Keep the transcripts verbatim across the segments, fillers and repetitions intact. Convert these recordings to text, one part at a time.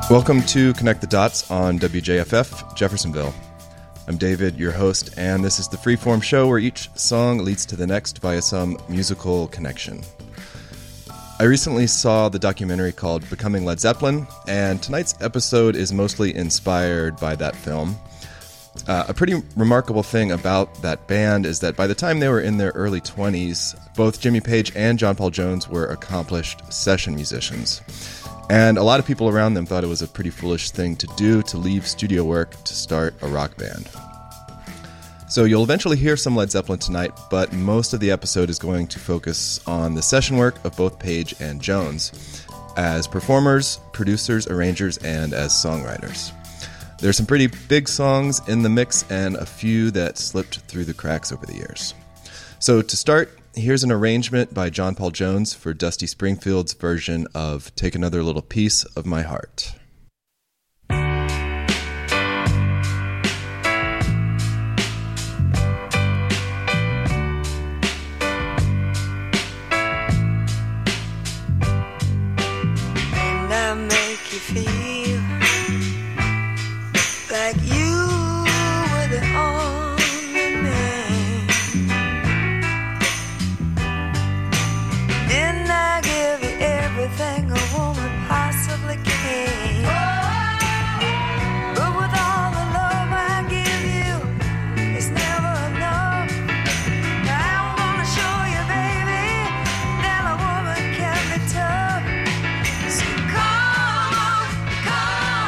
Welcome to Connect the Dots on W J F F, Jeffersonville. I'm David, your host, and this is the Freeform show where each song leads to the next via some musical connection. I recently saw the documentary called Becoming Led Zeppelin, and tonight's episode is mostly inspired by that film. Uh, a pretty remarkable thing about that band is that by the time they were in their early twenties, both Jimmy Page and John Paul Jones were accomplished session musicians. And a lot of people around them thought it was a pretty foolish thing to do to leave studio work to start a rock band. So you'll eventually hear some Led Zeppelin tonight, but most of the episode is going to focus on the session work of both Page and Jones as performers, producers, arrangers, and as songwriters. There's some pretty big songs in the mix and a few that slipped through the cracks over the years. So to start, here's an arrangement by John Paul Jones for Dusty Springfield's version of Take Another Little Piece of My Heart. And I make you feel like you were the only man. Didn't I give you everything a woman possibly can? But with all the love I give you, it's never enough. I'm gonna show you, baby, that a woman can be tough. So come on, come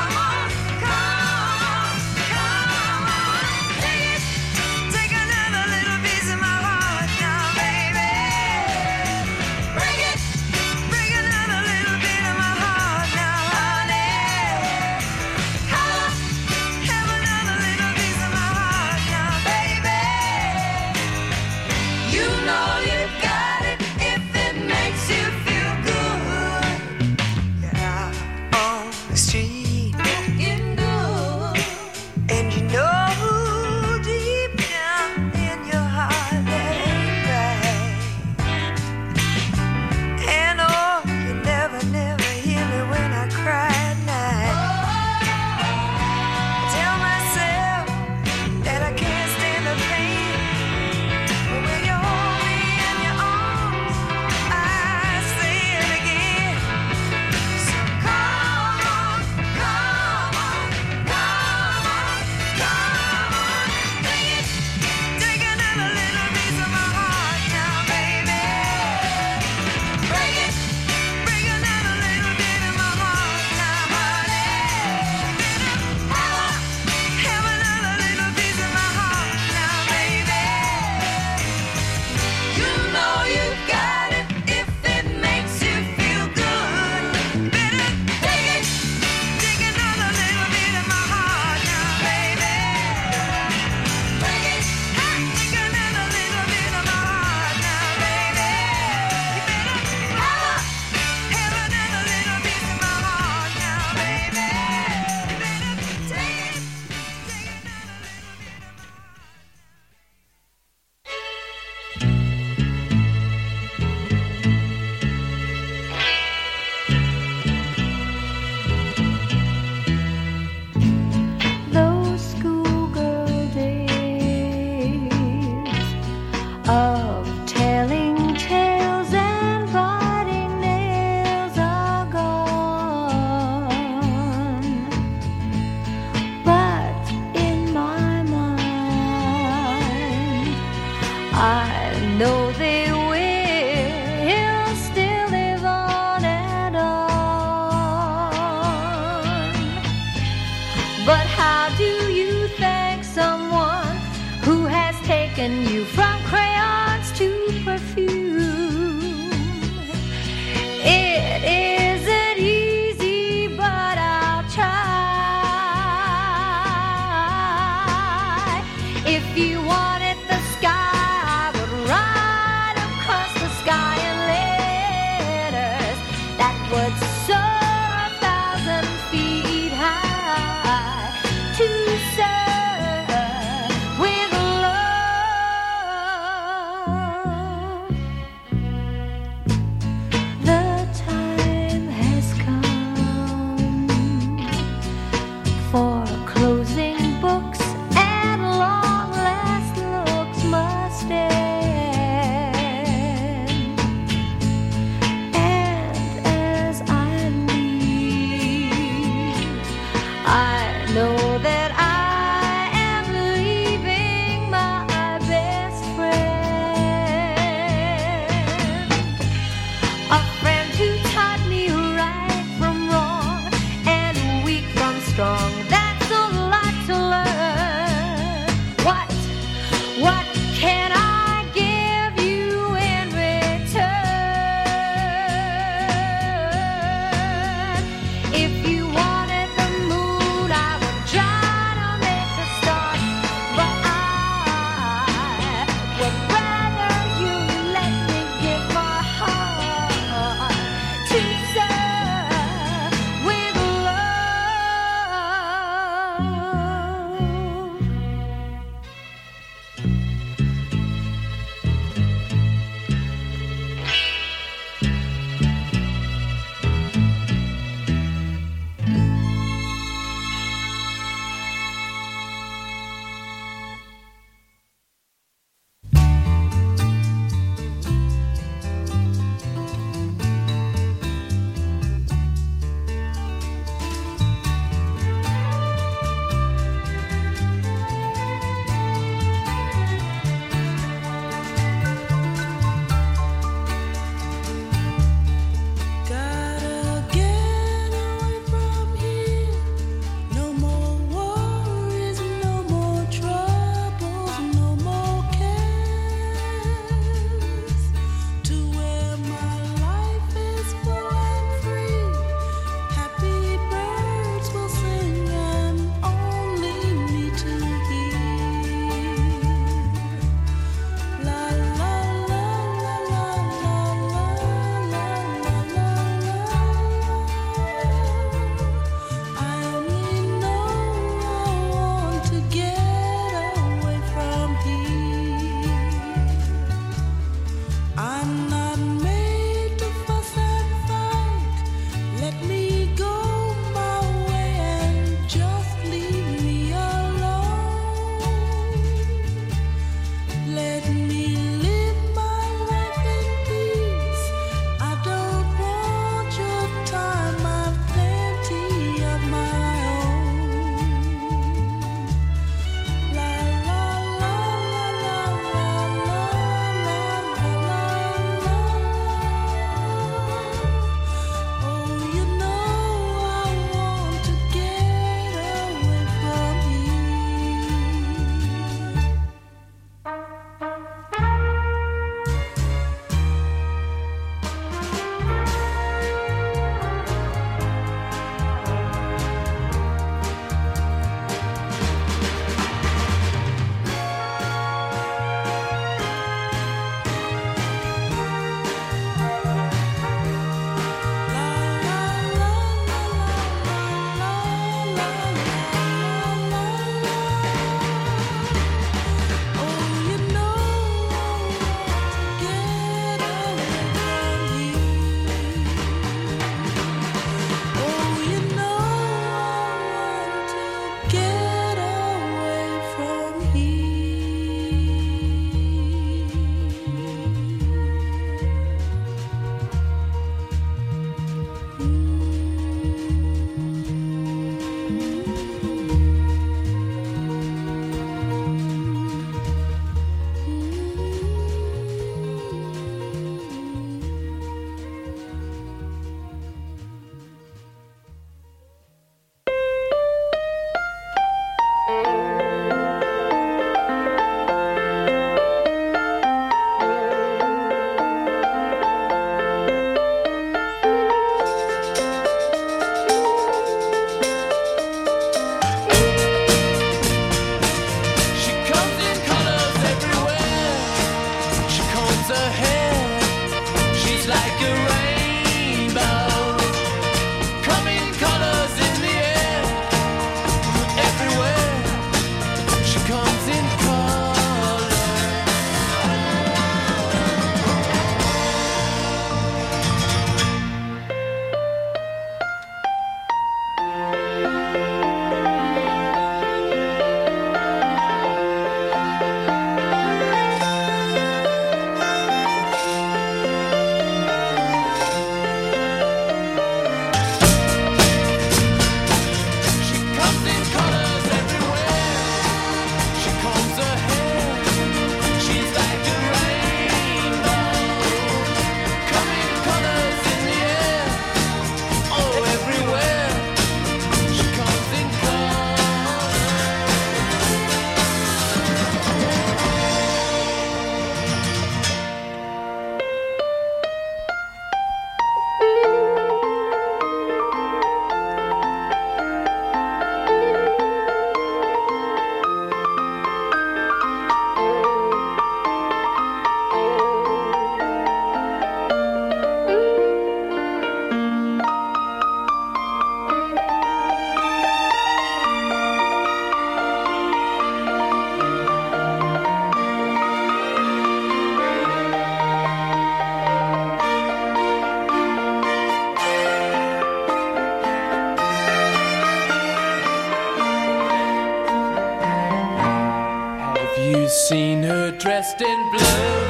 seen her dressed in blue?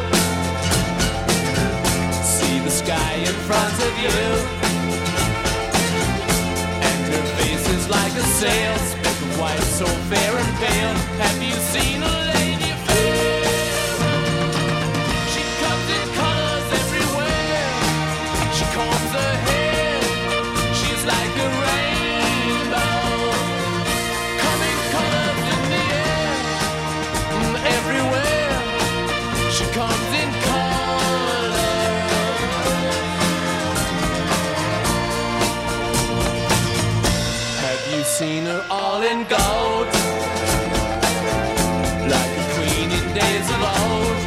See the sky in front of you, and her face is like a sail, speck of white, so fair and pale. Have you seen a lady fair? She comes in colors everywhere. She combs her hair. She's like a rainbow, coming colors in the air. Everywhere she comes in color. Have you seen her all in gold, like a queen in days of old?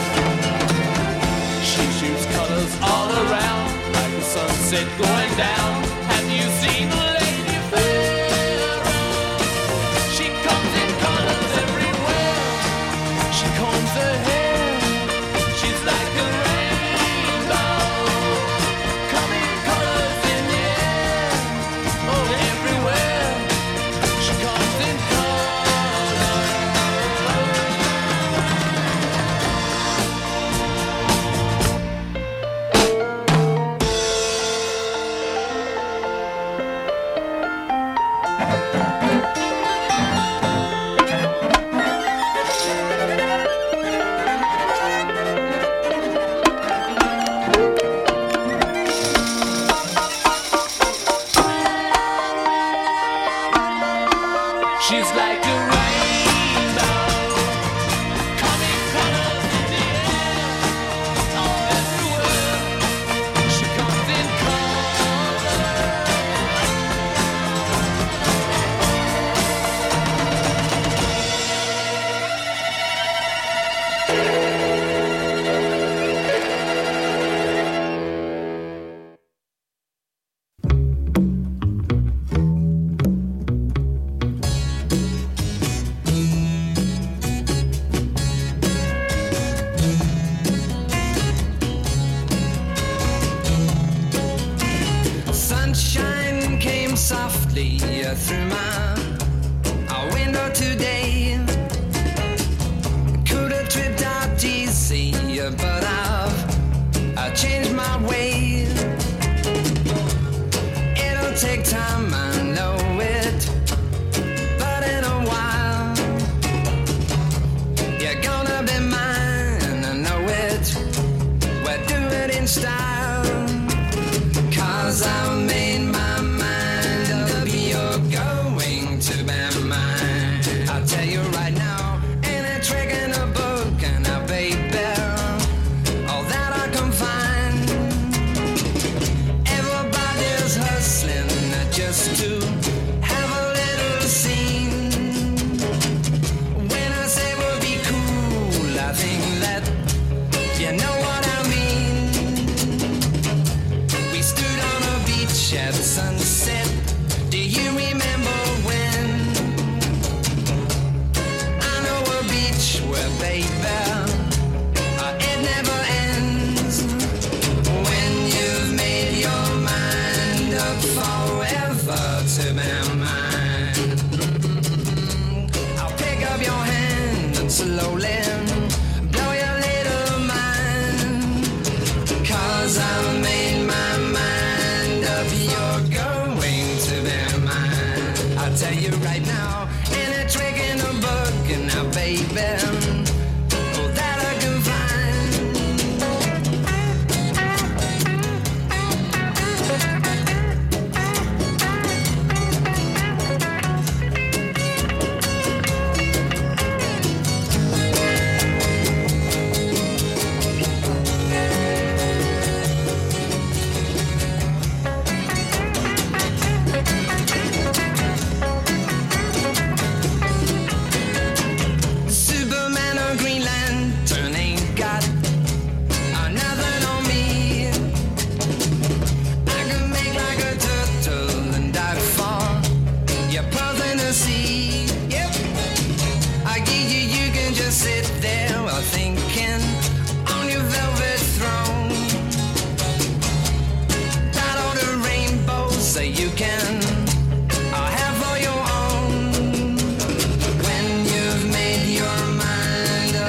She shoots colors all around, like the sunset going down. Have you seen a lady fair? She comes in colors everywhere. She combs her hair. She's like a rainbow, coming colors in the air. Oh, everywhere she comes in color. She's like a rainbow, coming colors in the air. Oh, everywhere she comes in color. Sunshine came softly through my uh, window today. Could have tripped out easy, but I've I changed my way. It'll take time, I know it, but in a while you're gonna be mine. I know it. We'll do it in style. Cause I made my mind up, you're going to be mine. I'll tell you right now, ain't a trick in a book, and a baby, all that I can find. Everybody's hustling just to have a little scene. When I say we'll be cool, I think that you know what I mean. We stood on a beach at sunset. Do you remember when? I know a beach where, baby, uh, it never ends. When you've made your mind up forever to be mine, I'll pick up your hand and slowly blow your little mind. Cause I've made my mind up, you're going to be mine. I'll tell you right now, ain't a trick in a book, and now, baby, all that I can find. Superman or Green Lantern ain't got uh, nothing on me. I can make like a turtle and dive for your pearls in the sea. Yep, I give you, you can just sit there while thinking on your velvet throne. That all the rainbows that you can uh, have for your own. When you've made your mind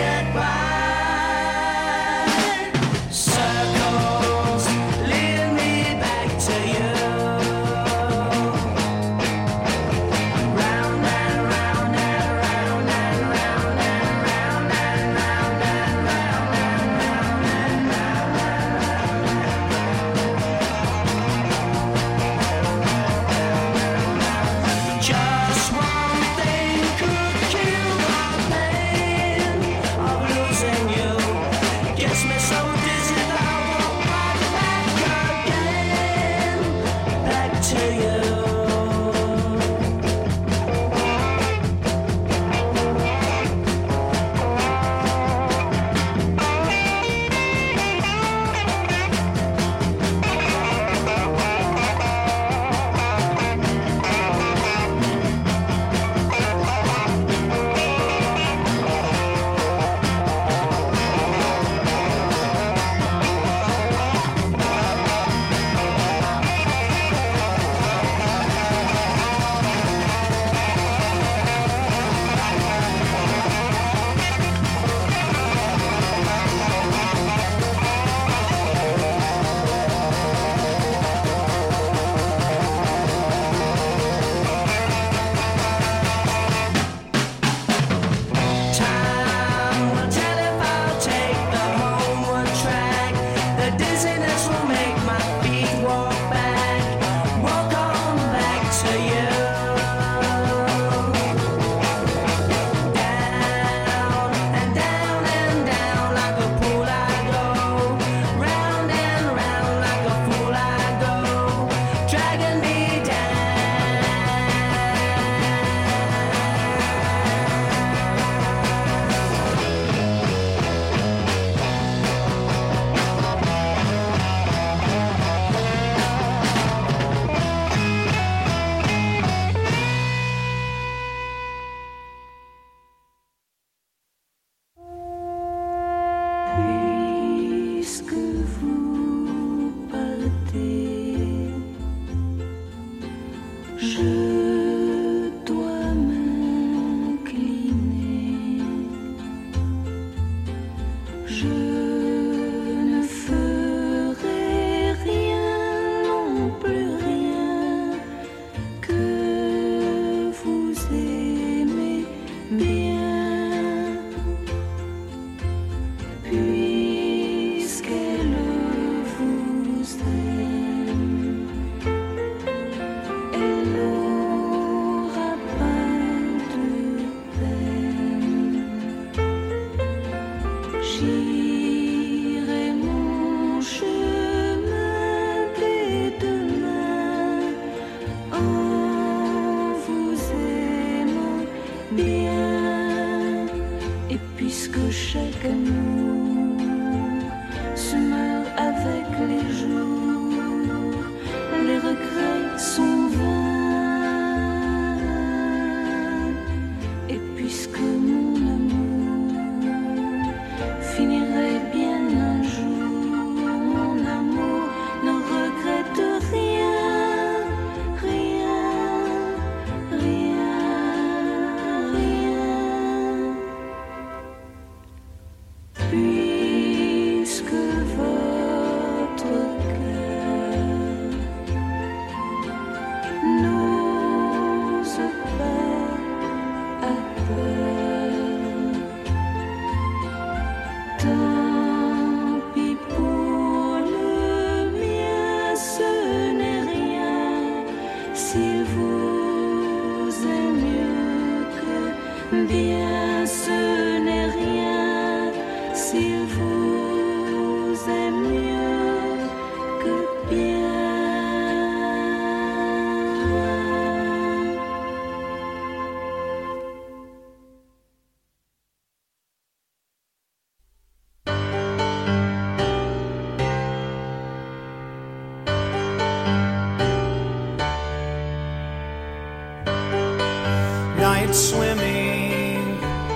Night swimming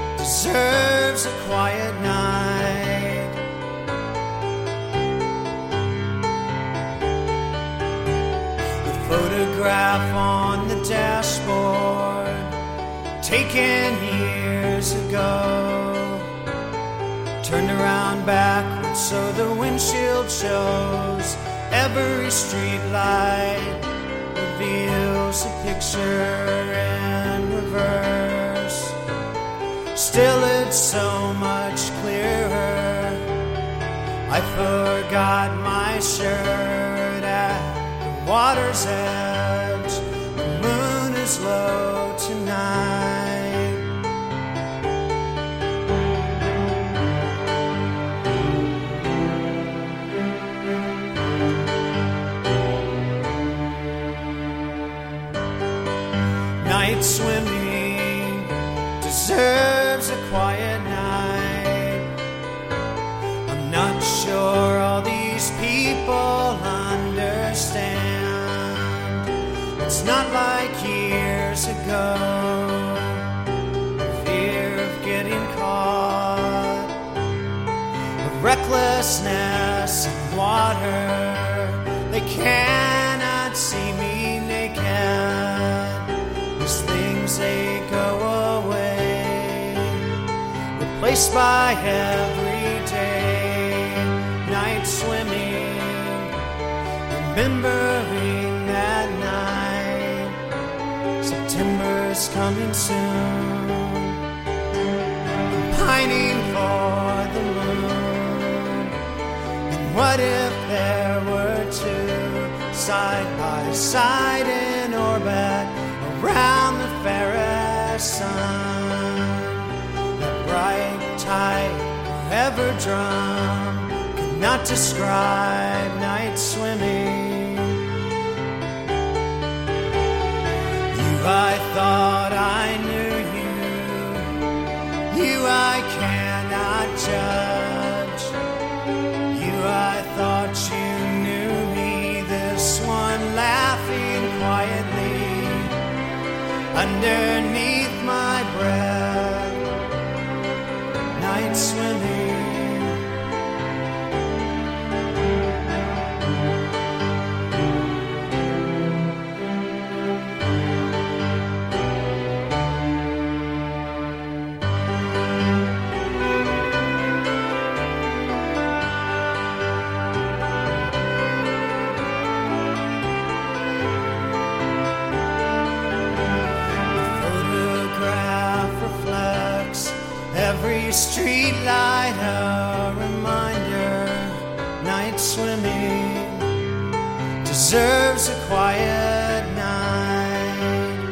deserves a quiet night. The photograph on the dashboard, taken years ago. turned around backwards so the windshield shows. Every street light reveals a picture in reverse. Still it's so much clearer. I forgot my shirt at the water's edge. The moon is low tonight. Night swimming deserves a quiet night. I'm not sure all these people understand. It's not like years ago, fear of getting caught, a recklessness in water. They cannot see me naked. These things, they go away, replaced by everyday night swimming, remembering that night. September's coming soon. I'm pining for the moon. And what if there were two side by side in orbit around the fairest sun? That bright, tight, forever drum cannot describe night swimming. You, I thought I knew you. You, I cannot judge. You, I thought you knew me. This one laughing quietly underneath my breath, night swimming. Every street light a reminder. Night swimming deserves a quiet night.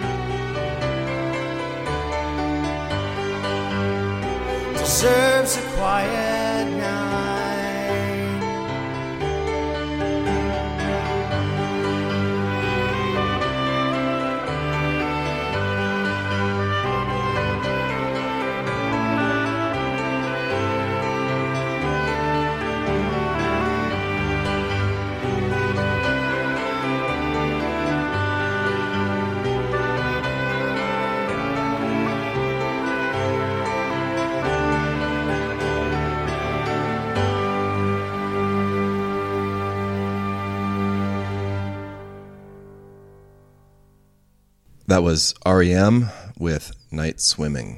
Deserves a quiet night. That was R E M with Night Swimming.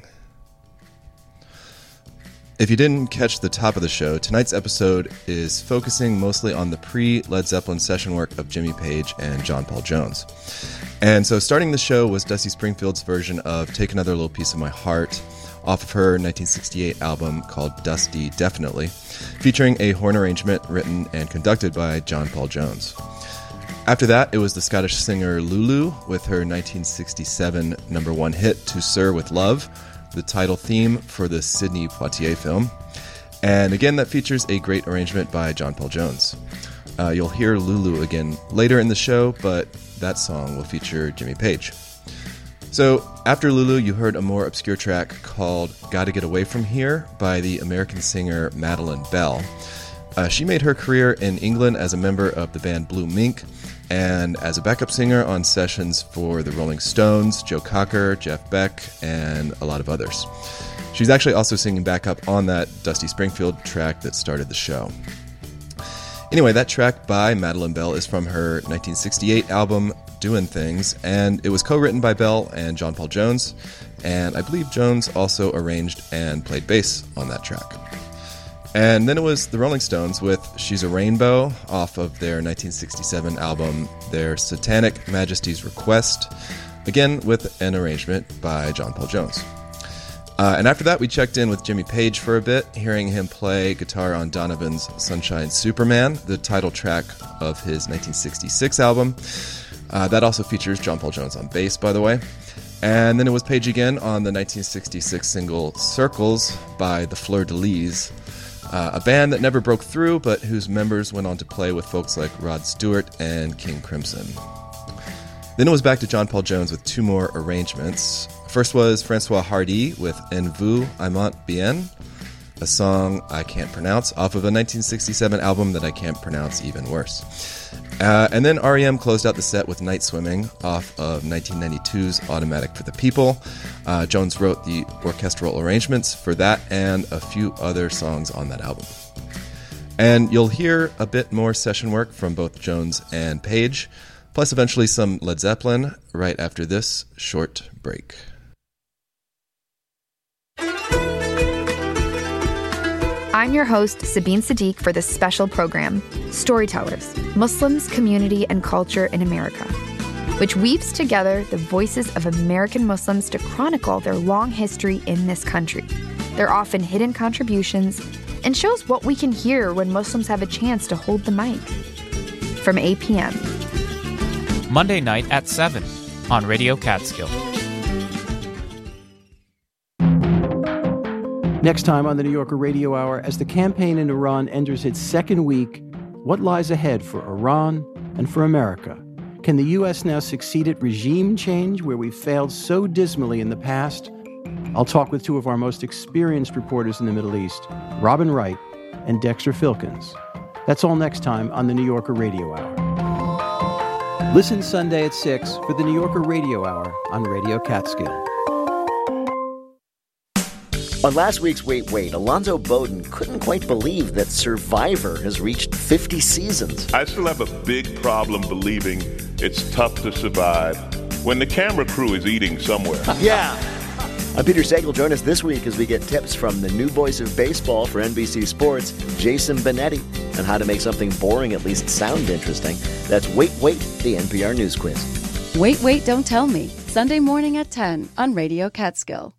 If you didn't catch the top of the show, tonight's episode is focusing mostly on the pre-Led Zeppelin session work of Jimmy Page and John Paul Jones. And so starting the show was Dusty Springfield's version of Take Another Little Piece of My Heart off of her nineteen sixty-eight album called Dusty Definitely, featuring a horn arrangement written and conducted by John Paul Jones. After that, it was the Scottish singer Lulu with her nineteen sixty-seven number one hit, To Sir With Love, the title theme for the Sidney Poitier film. And again, that features a great arrangement by John Paul Jones. Uh, you'll hear Lulu again later in the show, but that song will feature Jimmy Page. So after Lulu, you heard a more obscure track called Gotta Get Away From Here by the American singer Madeline Bell. Uh, she made her career in England as a member of the band Blue Mink, and as a backup singer on sessions for the Rolling Stones, Joe Cocker, Jeff Beck, and a lot of others. She's actually also singing backup on that Dusty Springfield track that started the show. Anyway, that track by Madeline Bell is from her nineteen sixty-eight album, Doin' Things, and it was co-written by Bell and John Paul Jones, and I believe Jones also arranged and played bass on that track. And then it was the Rolling Stones with She's a Rainbow off of their nineteen sixty-seven album, Their Satanic Majesty's Request, again with an arrangement by John Paul Jones. Uh, and after that, we checked in with Jimmy Page for a bit, hearing him play guitar on Donovan's Sunshine Superman, the title track of his nineteen sixty-six album. Uh, that also features John Paul Jones on bass, by the way. And then it was Page again on the nineteen sixty-six single Circles by the Fleur de Lis, uh, a band that never broke through, but whose members went on to play with folks like Rod Stewart and King Crimson. Then it was back to John Paul Jones with two more arrangements. First was Francois Hardy with En vous aimant bien, a song I can't pronounce, off of a nineteen sixty-seven album that I can't pronounce even worse. Uh, and then R E M closed out the set with Night Swimming off of nineteen ninety-two's Automatic for the People. Uh, Jones wrote the orchestral arrangements for that and a few other songs on that album. And you'll hear a bit more session work from both Jones and Page, plus eventually some Led Zeppelin right after this short break. I'm your host, Sabine Sadiq, for this special program, Storytellers, Muslims, Community, and Culture in America, which weaves together the voices of American Muslims to chronicle their long history in this country, their often hidden contributions, and shows what we can hear when Muslims have a chance to hold the mic. From eight p.m. Monday night at seven on Radio Catskill. Next time on the New Yorker Radio Hour, as the campaign in Iran enters its second week, what lies ahead for Iran and for America? Can the U S now succeed at regime change where we've failed so dismally in the past? I'll talk with two of our most experienced reporters in the Middle East, Robin Wright and Dexter Filkins. That's all next time on the New Yorker Radio Hour. Listen Sunday at six for the New Yorker Radio Hour on Radio Catskill. On last week's Wait, Wait, Alonzo Bowden couldn't quite believe that Survivor has reached fifty seasons. I still have a big problem believing it's tough to survive when the camera crew is eating somewhere. Yeah. I'm Peter Sagal. Join us this week as we get tips from the new voice of baseball for N B C Sports, Jason Benetti, on how to make something boring at least sound interesting. That's Wait, Wait, the N P R News Quiz. Wait, Wait, Don't Tell Me, Sunday morning at ten on Radio Catskill.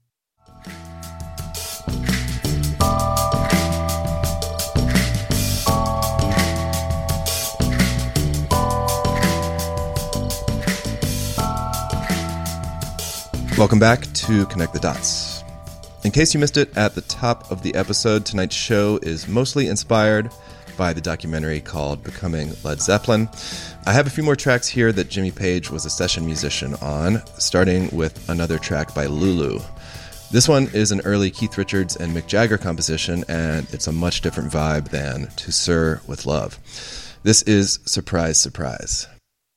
Welcome back to Connect the Dots. In case you missed it at the top of the episode, tonight's show is mostly inspired by the documentary called Becoming Led Zeppelin. I have a few more tracks here that Jimmy Page was a session musician on, starting with another track by Lulu. This one is an early Keith Richards and Mick Jagger composition, and it's a much different vibe than To Sir with Love. This is Surprise, Surprise.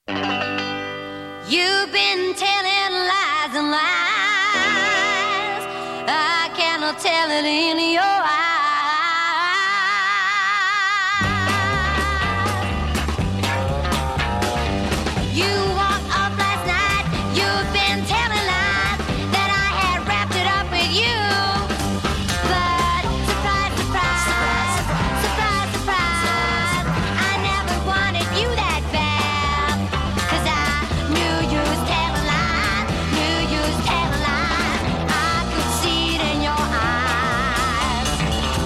You've been telling lies and lies. I cannot tell it in your eyes. You walked up last night. You've been telling lies that I had wrapped it up with you. But surprise, surprise, surprise, surprise, I never wanted you that bad. 'Cause I knew you was telling lies, knew you was telling lies. I could see it in your eyes.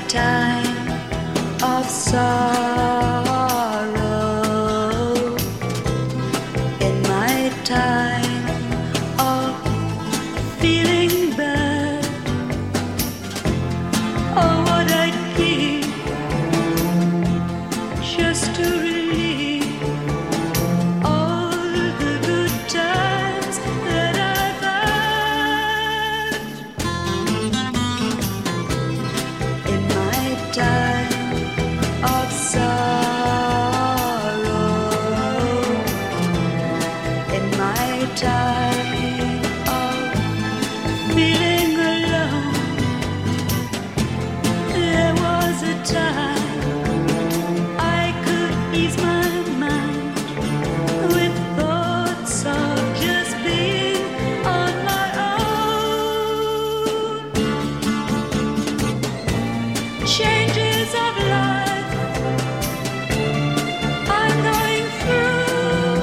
time of sorrow, in my time of feeling bad, oh, what I'd give just to relieve all the good times that I've had. In my time of sorrow, in my time of feeling alone, there was a time I could ease my mind with thoughts of just being on my own. Changes of life I'm going through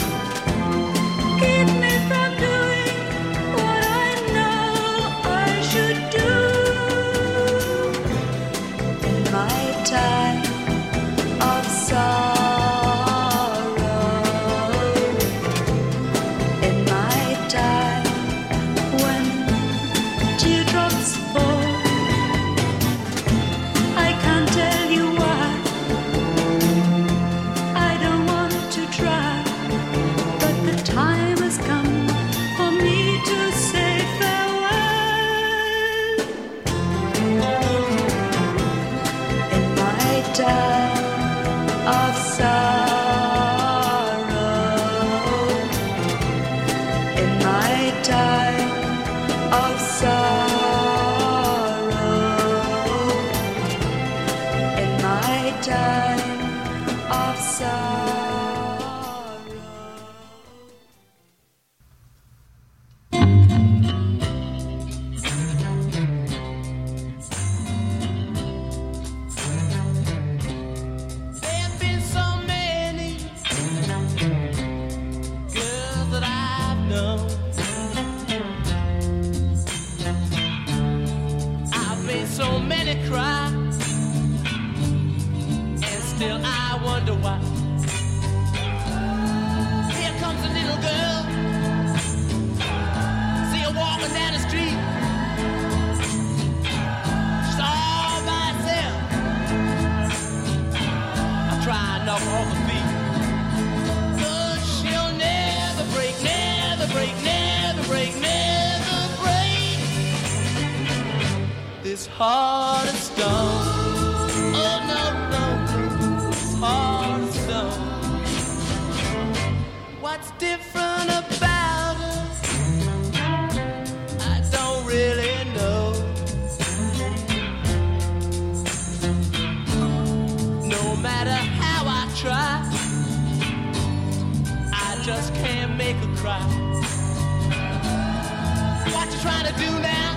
keep me from doing what I know I should do. In my time of sorrow, in my time when teardrops fall, I can't tell you why. I don't want to try, but the time has come for me to say farewell. In my time of sorrow, in my time of sorrow, in my time of sorrow. There've been so many girls that I've known. I've made so many cry, and still I wonder why. Here comes a little girl, see her walking down the street. She's all by herself. I try and knock her off her feet, but she'll never break, never break, never break, never break this heart of stone. Oh no, no, this heart of stone. What's different about her? I don't really know. No matter how I try, I just can't make her cry. What you trying to do now?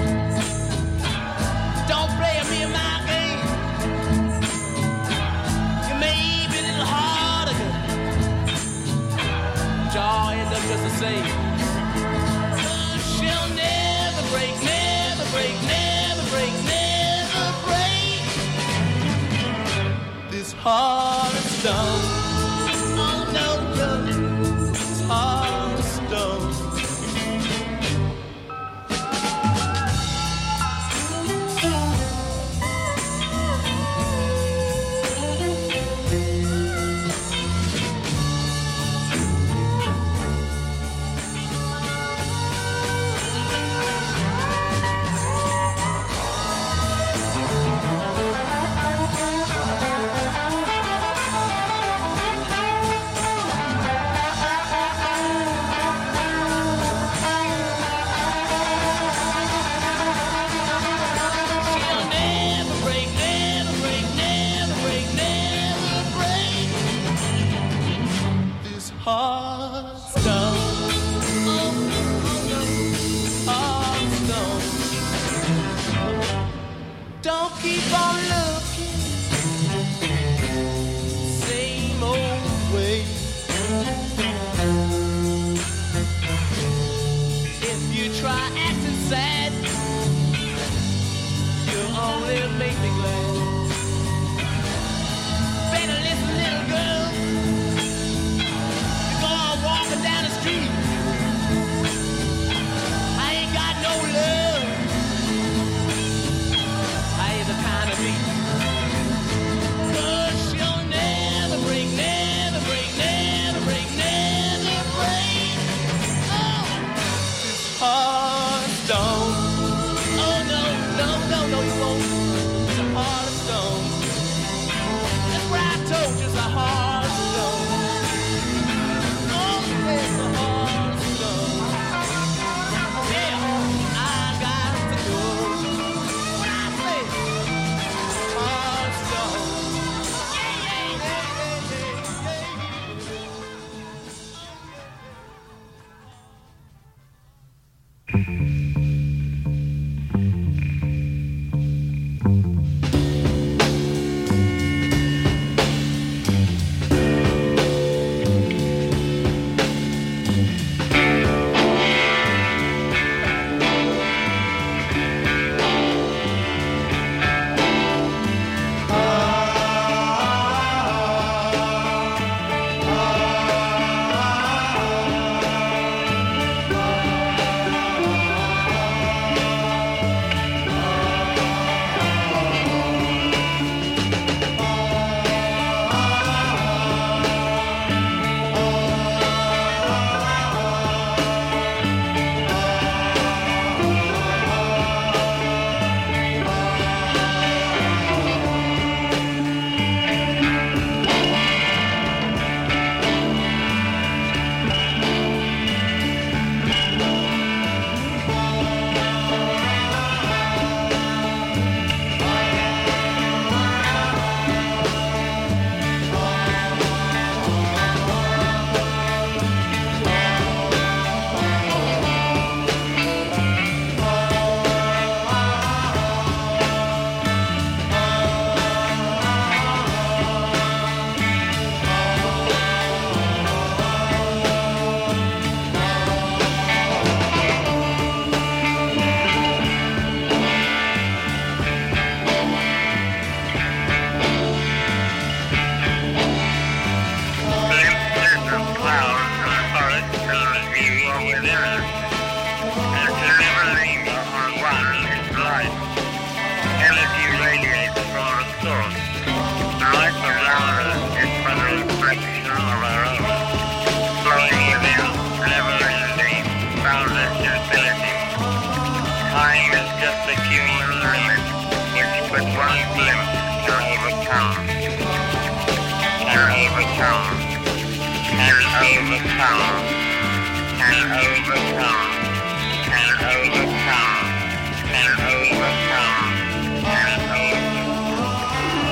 Don't play me in my game. You may be a little harder, but y'all end up just the same. Oh, she'll never break, never break, never break, never break this heart of stone. Oh no, no, this heart of stone. She'll never break, never break, never break, never break this heart of stone. Oh, oh no, heart of stone. Don't keep on looking same old way. If you try acting sad, you'll only make me glad. dinner. And to never leave on one is life. Energy radiates from the source. The life around us is but a reflection of our own. Flowing within, never ending, boundless infinity. Time is just a human limit, which but one glimpse can overcome. Can overcome. Can overcome. Can overcome. Can overcome. Can overcome. Can overcome.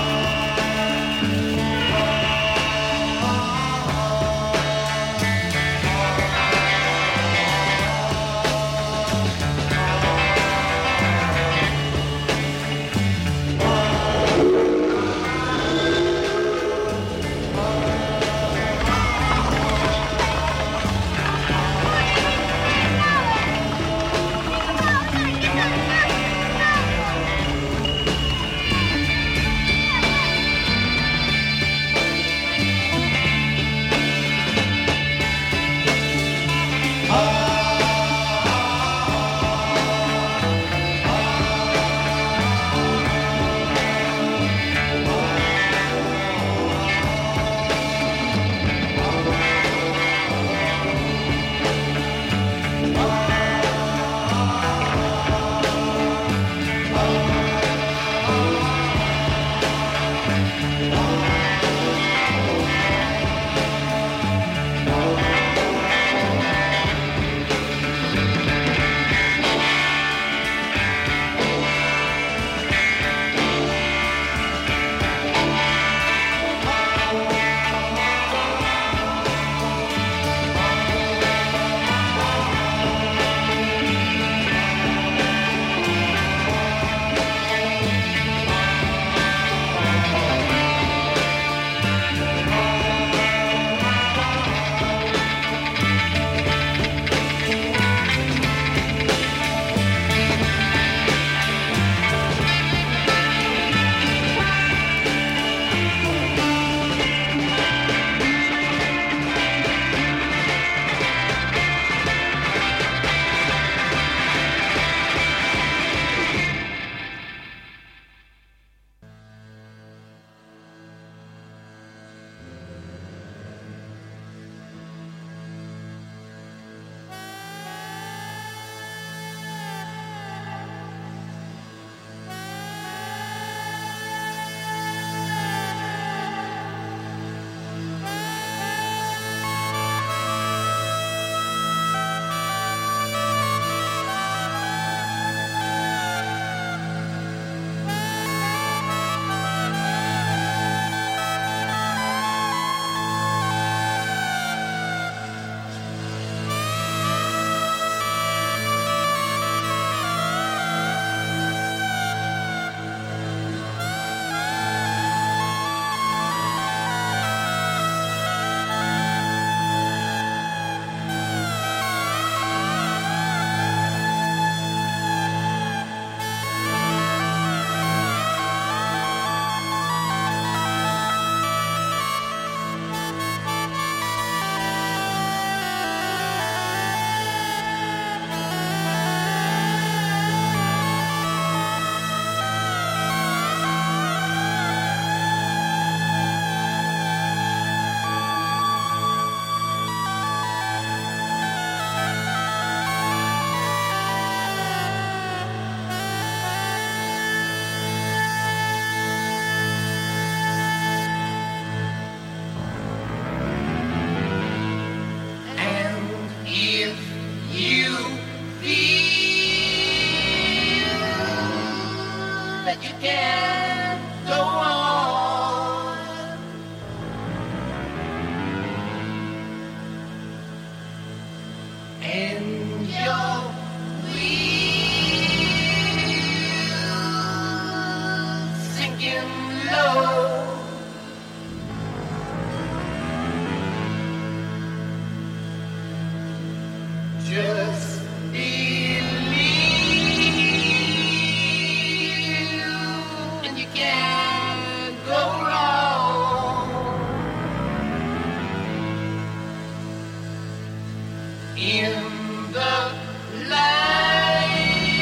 the light,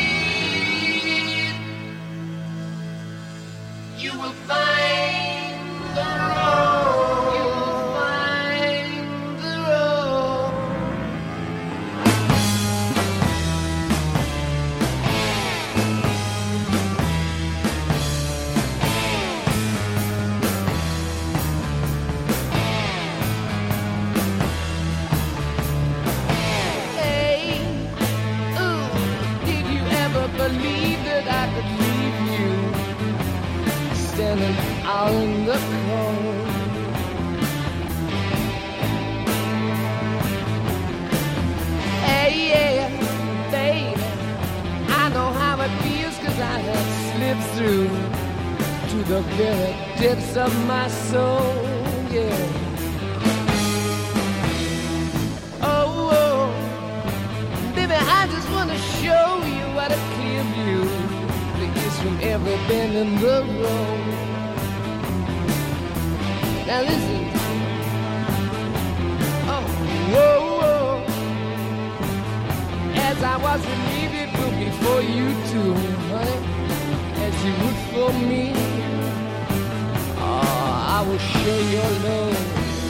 you will find the road. You will find the road. Hey, ooh, did you ever believe that I could leave you standing out in the cold? Hey, yeah, baby, I know how it feels 'cause I have slipped through to the very depths of my soul, yeah. Oh, oh, baby, I just wanna show you what a clear view there is from every bend in the road. Now listen. Oh, whoa, whoa. As I was relieved before you too, honey, as you would for me. Oh, I will share your love.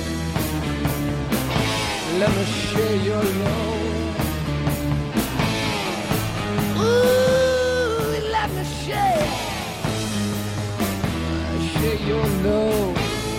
Let me share your love. Ooh, let me share, share your love.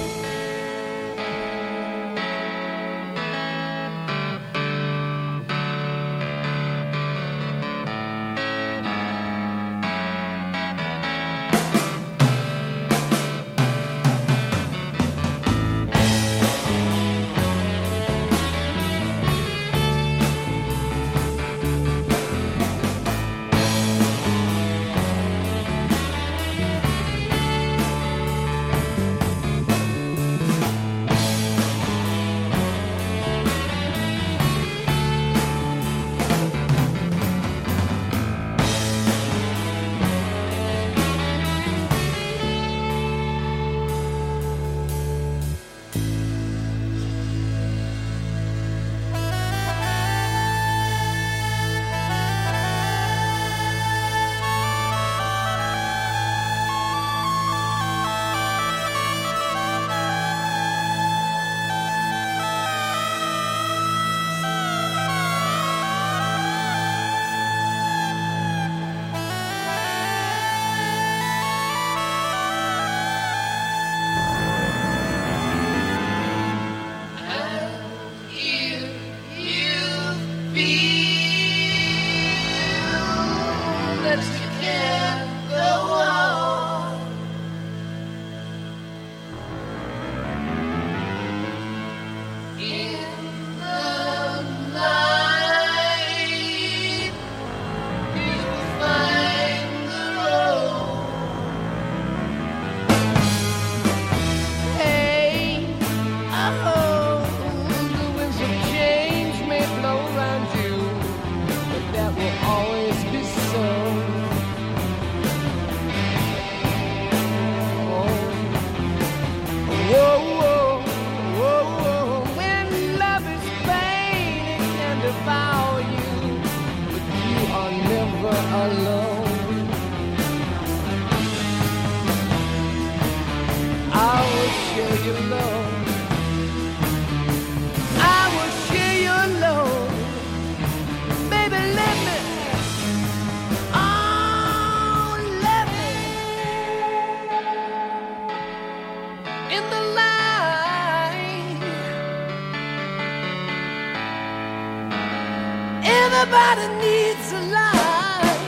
Everybody needs a light.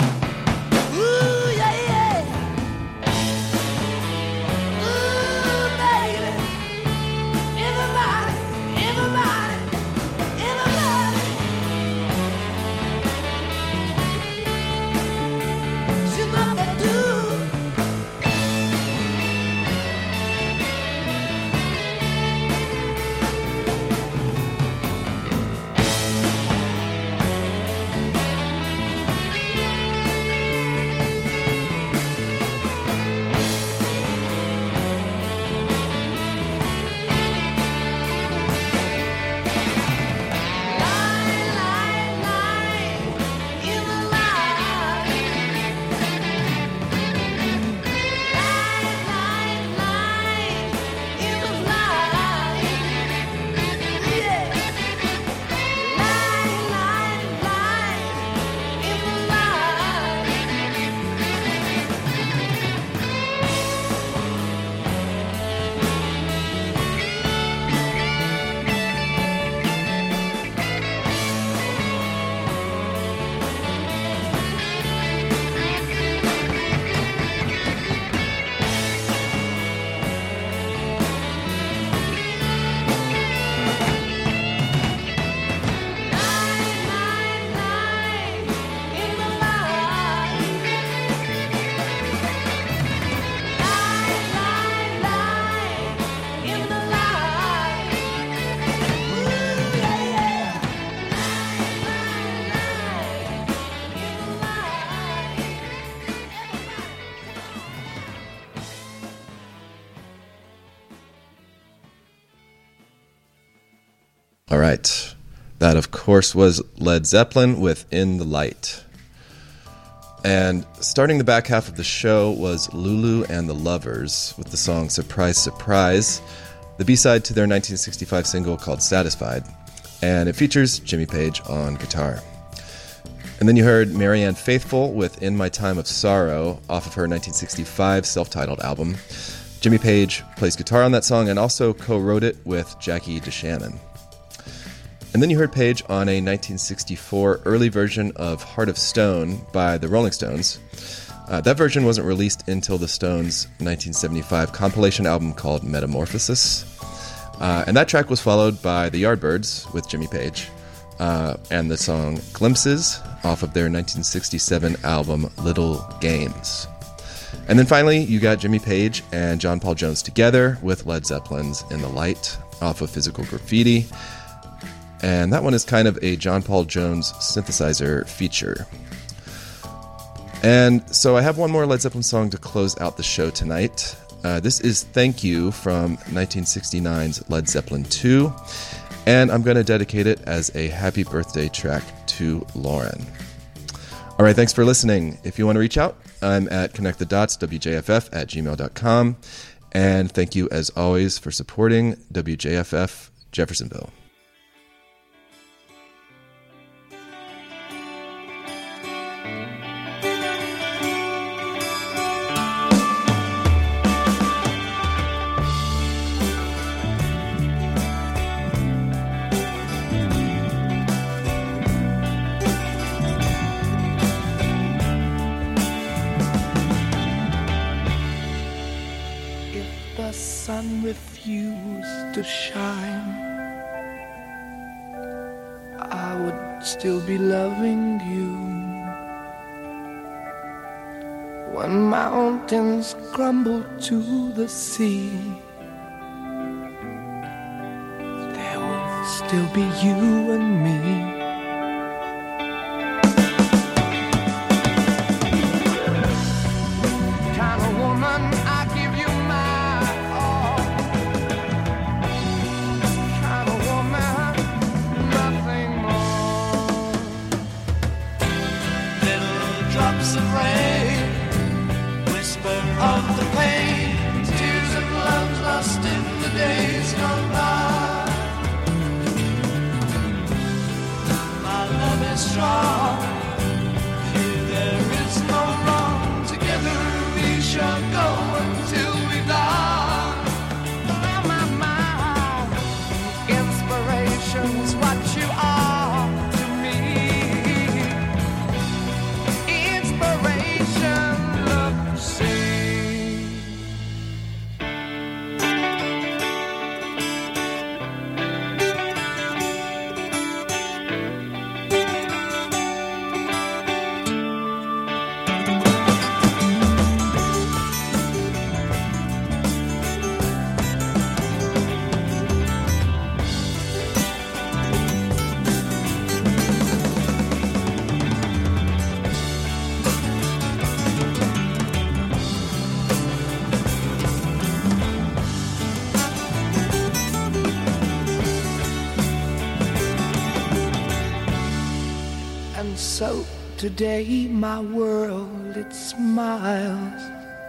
Ooh, yeah, yeah. Ooh, baby. Everybody, everybody, everybody. She's what they do. All right. That, of course, was Led Zeppelin with In the Light. And starting the back half of the show was Lulu and the Lovers with the song Surprise, Surprise, the B-side to their nineteen sixty-five single called Satisfied. And it features Jimmy Page on guitar. And then you heard Marianne Faithfull with In My Time of Sorrow off of her nineteen sixty-five self-titled album. Jimmy Page plays guitar on that song and also co-wrote it with Jackie DeShannon. And then you heard Page on a nineteen sixty-four early version of Heart of Stone by the Rolling Stones. Uh, that version wasn't released until the Stones' nineteen seventy-five compilation album called Metamorphosis. Uh, and that track was followed by the Yardbirds with Jimmy Page uh, and the song Glimpses off of their nineteen sixty-seven album Little Games. And then finally, you got Jimmy Page and John Paul Jones together with Led Zeppelin's In the Light off of Physical Graffiti. And that one is kind of a John Paul Jones synthesizer feature. And so I have one more Led Zeppelin song to close out the show tonight. Uh, this is Thank You from nineteen sixty-nine's Led Zeppelin two. And I'm going to dedicate it as a happy birthday track to Lauren. All right, thanks for listening. If you want to reach out, I'm at connect the dots w j f f at gmail dot com. And thank you, as always, for supporting W J F F Jeffersonville. Refused to shine, I would still be loving you. When mountains crumble to the sea, there will still be you and me. Kind of woman, I give you my drops of rain, whisper of the pain, tears of love lost in the days gone by. My love is strong, here there is no wrong. Together we shall go until we die. Oh, my, my, inspiration's what you are to me. So today my world, it smiles.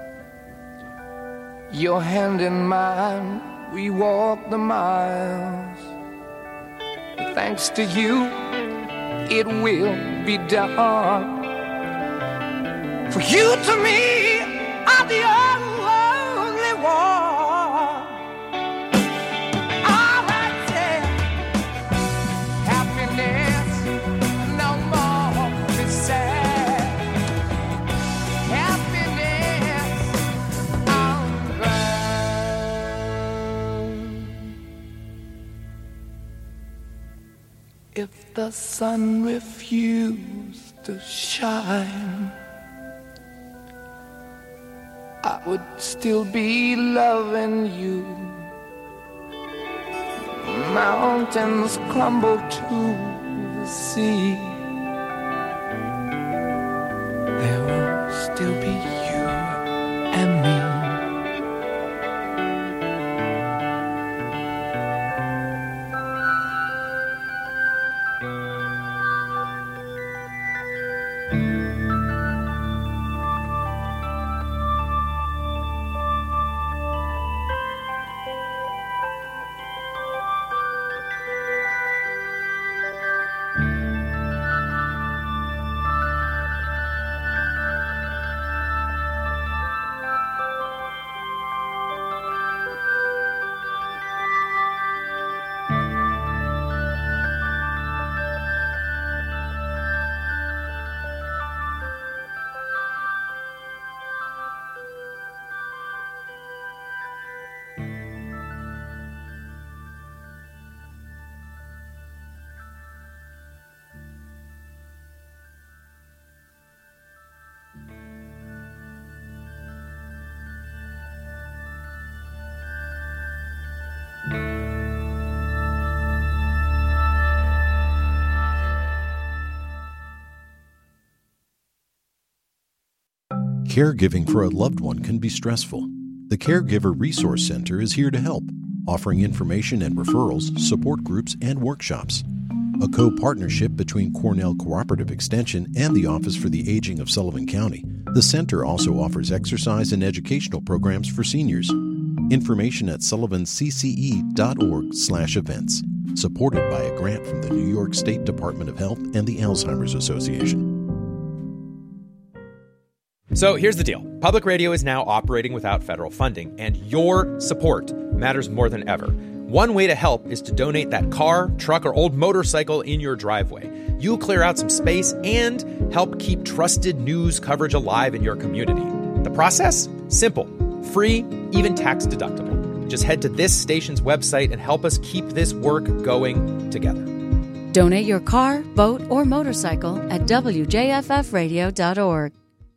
Your hand in mine, we walk the miles. Thanks to you, it will be done. For you to me are the only one. All right, yeah. Happiness, no more be sad. Happiness, I'm glad. If the sun refused to shine, I would still be loving you. Mountains crumble to the sea. There will still be you and me. Caregiving for a loved one can be stressful. The Caregiver Resource Center is here to help, offering information and referrals, support groups, and workshops. A co-partnership between Cornell Cooperative Extension and the Office for the Aging of Sullivan County, the center also offers exercise and educational programs for seniors. Information at sullivancce.org slash events. Supported by a grant from the New York State Department of Health and the Alzheimer's Association. So here's the deal. Public radio is now operating without federal funding, and your support matters more than ever. One way to help is to donate that car, truck, or old motorcycle in your driveway. You'll clear out some space and help keep trusted news coverage alive in your community. The process? Simple, free, even tax deductible. Just head to this station's website and help us keep this work going together. Donate your car, boat, or motorcycle at w j f f radio dot org.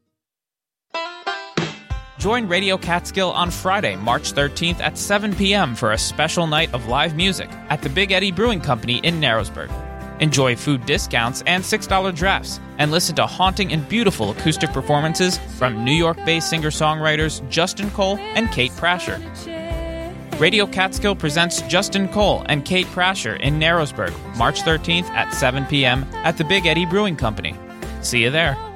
Join Radio Catskill on Friday, March thirteenth at seven p.m. for a special night of live music at the Big Eddy Brewing Company in Narrowsburg. Enjoy food discounts and six dollars drafts, and listen to haunting and beautiful acoustic performances from New York-based singer-songwriters Justin Cole and Kate Prasher. Radio Catskill presents Justin Cole and Kate Prasher in Narrowsburg, March thirteenth at seven p.m. at the Big Eddy Brewing Company. See you there.